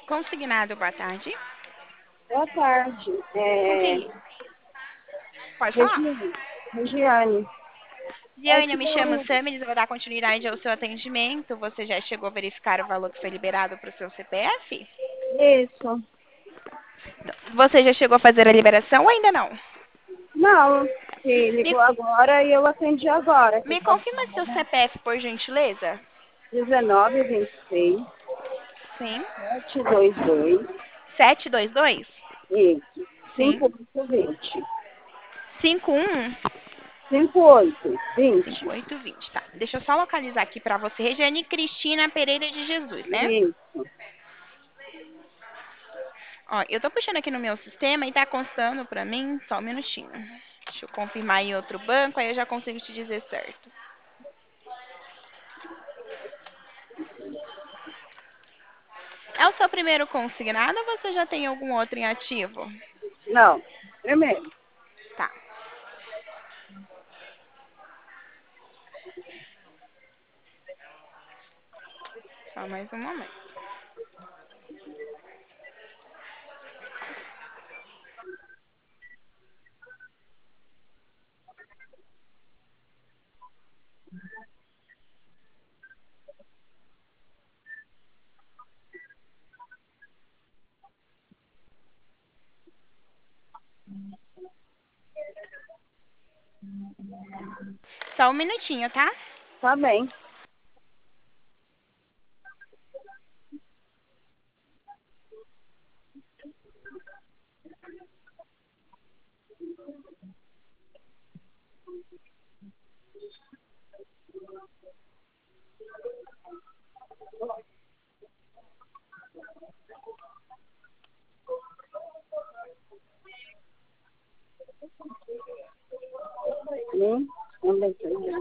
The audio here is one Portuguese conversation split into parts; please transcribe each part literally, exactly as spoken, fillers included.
Consignado, boa tarde. Boa tarde. Com É, quem? Pode falar. Regiane. Regiane. É Diane, eu que me chamo eu. Samiris, eu vou dar continuidade ao seu atendimento. Você já chegou a verificar o valor que foi liberado para o seu C P F? Isso. Você já chegou a fazer a liberação ou ainda não? Não, que Me, ligou agora e eu atendi agora. Que me tá confirma seu C P F, por gentileza? dezenove, vinte e seis, Sim. sete dois dois. sete dois dois? Isso. Sim. cinco oito vinte. cinco um cinco oito cinco vinte. oito dois zero. Tá. Deixa eu só localizar aqui para você. Regiane Cristina Pereira de Jesus, né? Isso. Ó, eu tô puxando aqui no meu sistema e tá constando pra mim, só um minutinho. Deixa eu confirmar em outro banco, aí eu já consigo te dizer certo. É o seu primeiro consignado ou você já tem algum outro em ativo? Não. Primeiro. Tá, só mais um momento. Só um minutinho, tá? Tá bem. Hum, onde é que eu-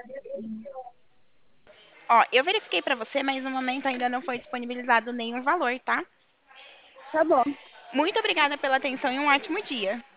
Ó, eu verifiquei pra você, mas no momento ainda não foi disponibilizado nenhum valor, tá? Tá bom. Muito obrigada pela atenção e um ótimo dia.